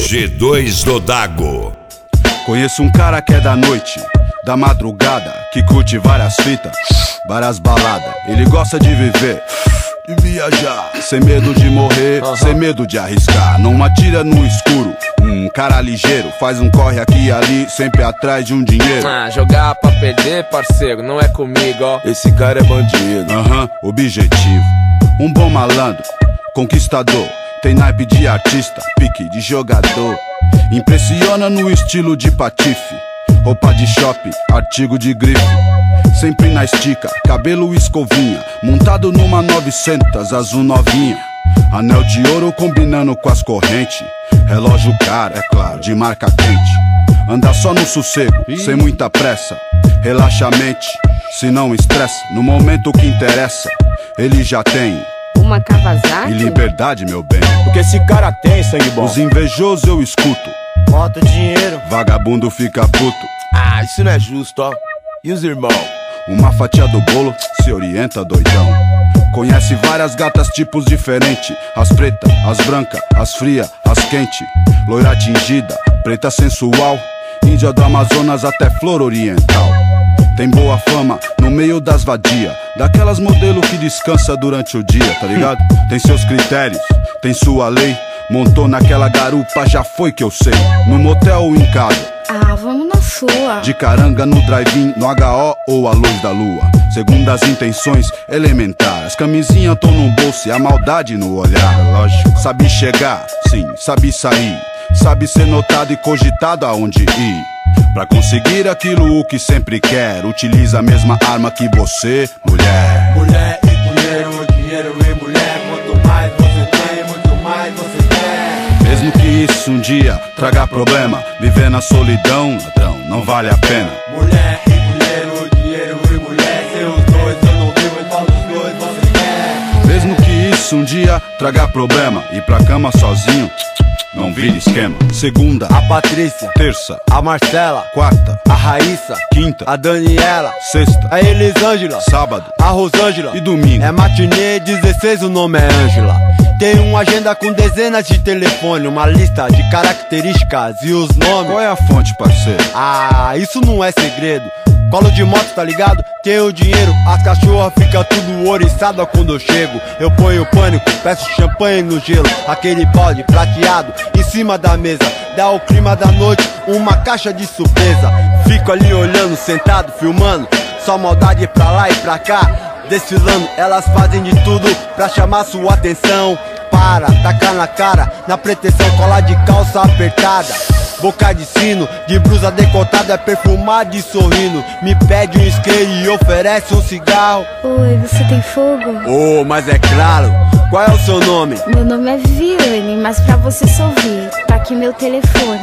G2 do Dago. Conheço um cara que é da noite, da madrugada, que curte várias fitas, várias baladas. Ele gosta de viver e viajar, sem medo de morrer, sem medo de arriscar. Não atira no escuro, um cara ligeiro, faz um corre aqui e ali, sempre atrás de um dinheiro. Jogar pra perder, parceiro, não é comigo, ó. Esse cara é bandido. Objetivo, um bom malandro, conquistador, tem naipe de artista, pique de jogador. Impressiona no estilo de patife, roupa de shopping, artigo de grife. Sempre na estica, cabelo escovinha, montado numa 900 azul novinha. Anel de ouro combinando com as correntes, relógio caro, é claro, de marca quente. Anda só no sossego, sem muita pressa, relaxa a mente, se não estressa. No momento que interessa, ele já tem uma Kawasaki e liberdade, meu bem. O que esse cara tem, sangue bom? Os invejosos eu escuto, bota dinheiro, vagabundo fica puto. Isso não é justo, ó. E os irmãos? Uma fatia do bolo, se orienta, doidão. Conhece várias gatas, tipos diferentes. As pretas, as brancas, as frias, as quentes. Loira tingida, preta sensual, índia do Amazonas até flor oriental. Tem boa fama no meio das vadias, daquelas modelo que descansa durante o dia, tá ligado? Tem seus critérios, tem sua lei. Montou naquela garupa, já foi que eu sei. No motel ou em casa, vamos na sua. de caranga no drive-in, no HO ou a luz da lua. Segundo as intenções elementares, as camisinhas tão no bolso e a maldade no olhar. Lógico, sabe chegar, sim, sabe sair, sabe ser notado e cogitado aonde ir. Pra conseguir aquilo o que sempre quer, utiliza a mesma arma que você, mulher. Mulher e dinheiro, dinheiro e mulher. Quanto mais você tem, muito mais você quer. Mesmo que isso um dia traga problema, viver na solidão, ladrão, não vale a pena. Mulher e dinheiro, dinheiro e mulher. Seus dois eu não vivo, e qual dos dois você quer? Mesmo que isso um dia traga problema, ir pra cama sozinho, não vira esquema. Segunda, A Patrícia, terça, a Marcela, quarta, a Raíssa, quinta, a Daniela, sexta, a Elisângela, sábado a Rosângela e domingo. É matinê 16, o nome é Ângela. Tem uma agenda com dezenas de telefone, uma lista de características e os nomes. Qual é a fonte, parceiro? Isso não é segredo. Colo de moto, tá ligado? Tenho dinheiro, as cachorras ficam tudo oriçada quando eu chego. Eu ponho pânico, peço champanhe no gelo, aquele balde prateado em cima da mesa. Dá o clima da noite, uma caixa de surpresa. Fico ali olhando, sentado, filmando, só maldade pra lá e pra cá. Desfilando, elas fazem de tudo pra chamar sua atenção. Para, tacar na cara, na pretensão, colar de calça apertada, boca de sino, de blusa decotada, perfumada e sorrindo. Me pede um isqueiro e oferece um cigarro. Oi, você tem fogo? Mas é claro. Qual é o seu nome? Meu nome é Viviane, mas pra você só ouvir, tá aqui meu telefone.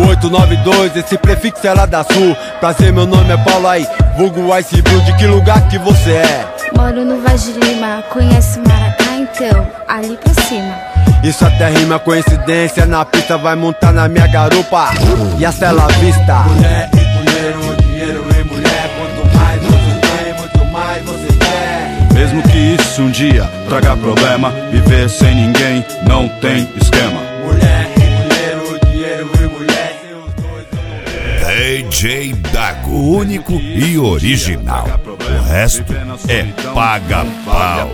5892, esse prefixo é lá da Sul. Prazer, meu nome é Paulo aí, vulgo Ice Blue. De que lugar que você é? Moro no Vaz de Lima, conhece Maracá então? Ali pra cima. Isso até rima, coincidência. Na pista vai montar na minha garupa e hasta ela vista. Mulher e dinheiro, dinheiro e mulher. Quanto mais você tem, muito mais você quer. Mesmo que isso um dia traga problema, viver sem ninguém não tem esquema. Mulher e dinheiro, dinheiro e mulher. Seus dois eu não vejo. DJ Dago, único e original. O resto é paga-pau.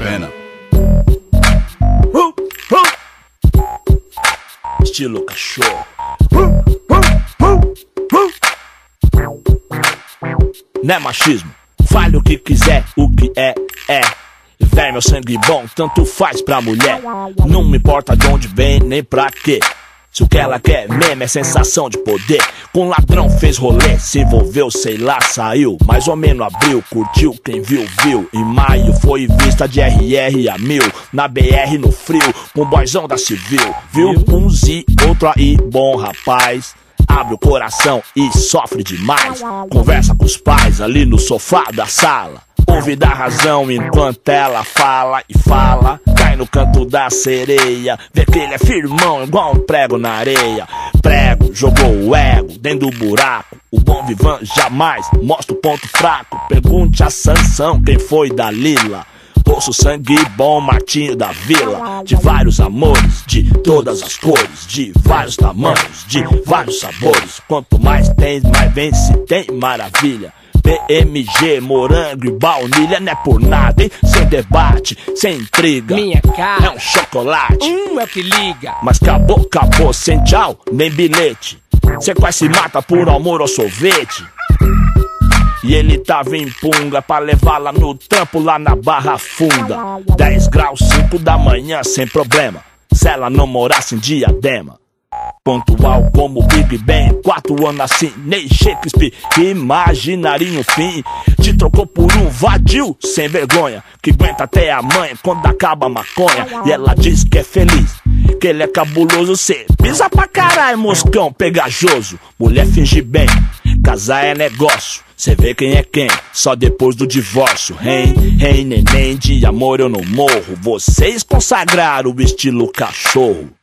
Estilo cachorro. Não é machismo, fale o que quiser, o que é. Véi, meu sangue bom, tanto faz pra mulher. Não me importa de onde vem, nem pra quê. Se o que ela quer mesmo é sensação de poder. Com ladrão fez rolê, se envolveu, sei lá, saiu. Mais ou menos abril, curtiu, quem viu, viu. Em maio foi vista de RR a 1000. Na BR no frio, com boyzão da civil. Viu um Z, outro aí, bom rapaz. Abre o coração e sofre demais. Conversa com os pais ali no sofá da sala. Ouve da razão enquanto ela fala e fala. Cai no canto da sereia, vê que ele é firmão igual um prego na areia. Prego, jogou o ego dentro do buraco. O bom vivan jamais mostra o ponto fraco. Pergunte a Sansão quem foi Dalila. Poço sangue bom, Martinho da Vila. De vários amores, de todas as cores, de vários tamanhos, de vários sabores. Quanto mais tem, mais vem, se tem maravilha. PMG, morango e baunilha, não é por nada, hein? Sem debate, sem intriga. Minha cara é um chocolate, é o que liga. mas acabou, acabou, sem tchau, nem bilhete. Cê quase se mata por amor ao sorvete. E ele tava em punga pra levá-la no trampo lá na Barra Funda. 10 graus, 5 da manhã, sem problema, se ela não morasse em Diadema. Pontual como Big Ben, 4 anos assim, nem Shakespeare imaginaria um fim. Te trocou por um vadio sem vergonha, que aguenta até a mãe quando acaba a maconha. E ela diz que é feliz, que ele é cabuloso. Cê pisa pra caralho, moscão pegajoso. Mulher finge bem, casar é negócio. Cê vê quem é quem, só depois do divórcio. Rei, neném, de amor eu não morro. Vocês consagraram o estilo cachorro.